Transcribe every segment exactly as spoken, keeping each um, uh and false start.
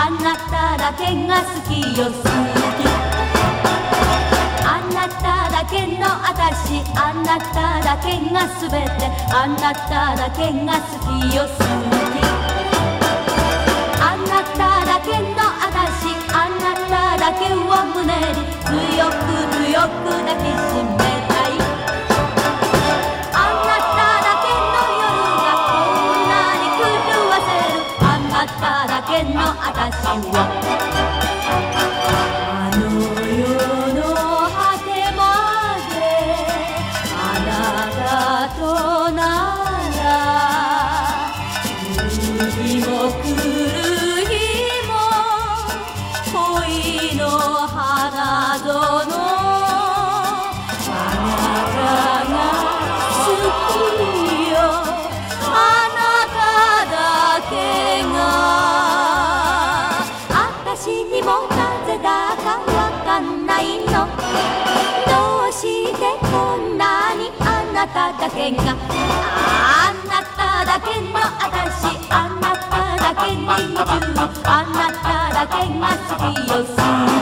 あなただけが好きよ好き、あなただけの私、あなただけがすべて、あなただけが好きよ好き、あなただけの私、あなただけを胸に強く強く抱きしめたい、あなただけの夜がこんなに狂わせる、あなただけの私をあの世の果てまであなたとなら、来る日も来る日も恋の花園、あなたが好きよ、あなただけが、私にもなぜだかわかんないの、どうしてこんなにあなただけが、あなただけの私、あなただけに夢中、あなただけが好きよ好き、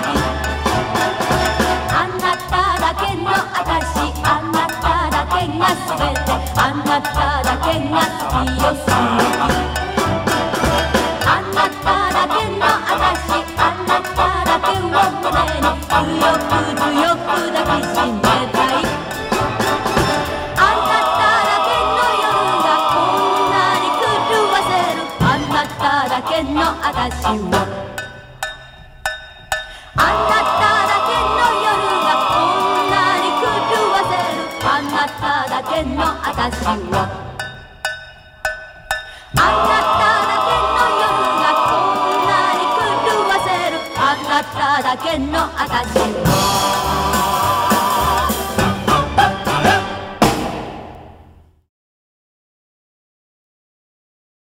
あなただけの私、あなただけがすべて、あなただけが好きよ好き、あなただけの私、あなただけを胸に強く強く抱きしめたい、あなただけの夜がこんなに狂わせる、あなただけの私を、あなただけの夜がこんなに狂わせる、あなただけの私を、あなただけの夜がこんなに狂わせる、あなただけの私を。